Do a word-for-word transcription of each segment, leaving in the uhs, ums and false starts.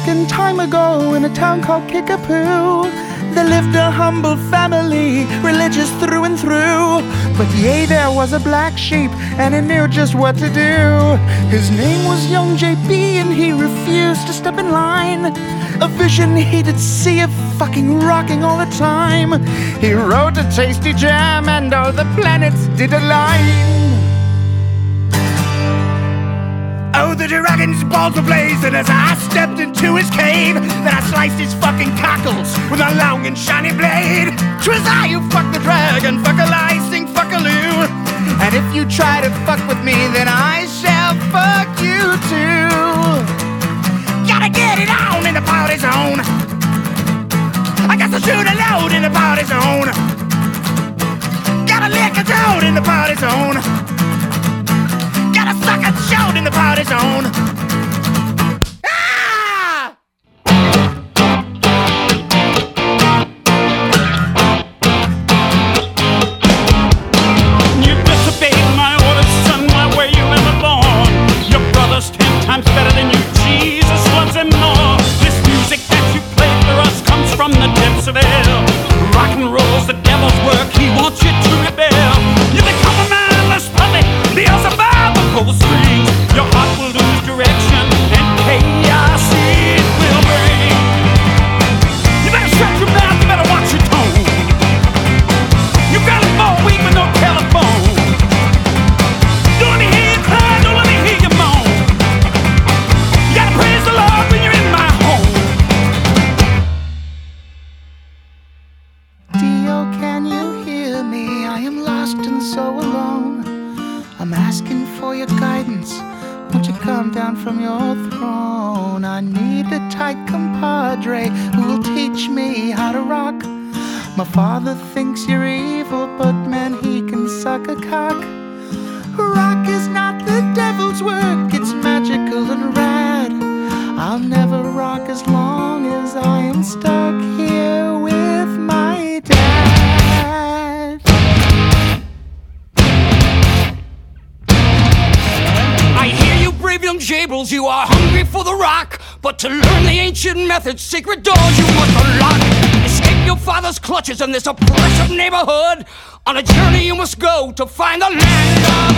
long time ago in a town called Kickapoo, there lived a humble family, religious through and through. But yea, there was a black sheep, and he knew just what to do. His name was young J B, and he refused to step in line. A vision he did see of fucking rocking all the time. He wrote a tasty jam, and all the planets did align. Oh, the dragon's balls were blazing as I stepped into his cave. Then I sliced his fucking cockles with a long and shiny blade. 'Twas I who fucked the dragon, fuck-a-licing, fuck-a-loo. And if you try to fuck with me, then I shall fuck you too. Gotta get it on in the party zone. I got to shoot a load in the party zone. Gotta lick a toad in the party zone. Gotta suck a chode in the party zone. Ah! You disobeyed my orders, son, my way you never born. Your brother's ten times better than you, Jesus loves him more. This music that you play for us comes from the depths of hell. Rock and roll's the devil's work, he wants you to rebel. You become a mindless puppet, Beelzebub pull the strings. Your heart will lose direction and chaos it will bring. You better shut your mouth, you better watch your tone. You got a phone weak with no telephone. Don't let me hear you cry, don't let me hear you moan. You gotta praise the Lord when you're in my home. Dio, can you hear me? I am lost and so alone. I'm asking for your guidance. Won't you come down from your throne? I need a tight compadre who will teach me how to rock. My father thinks you're evil, but man, he can suck a cock. Rock is not the devil's work, it's magical and rad. I'll never rock as long as I am stuck here with my dad. I hear you, brave young jabrils, you are hungry for the rock. But to learn the ancient methods, secret doors you must unlock. Escape your father's clutches in this oppressive neighborhood. On a journey you must go to find the land of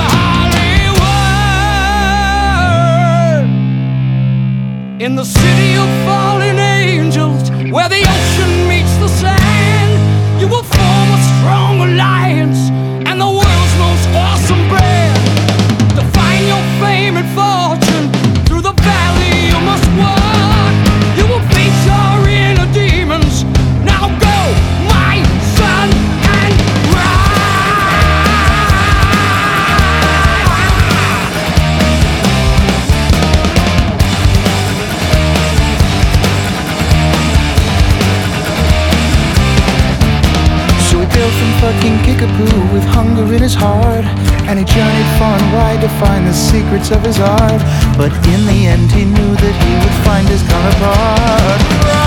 Hollywood. In the city of fallen angels, where the ocean meets the sand, you will form a strong alliance and the world's most awesome brand. To find your fame and fortune, through the valley you must walk. You will face your inner demons. Now go, my son, and So he built from fucking Kickapoo with hunger in his heart, and he journeyed far and wide to find the secrets of his art. But in the end he knew that he would find his counterpart.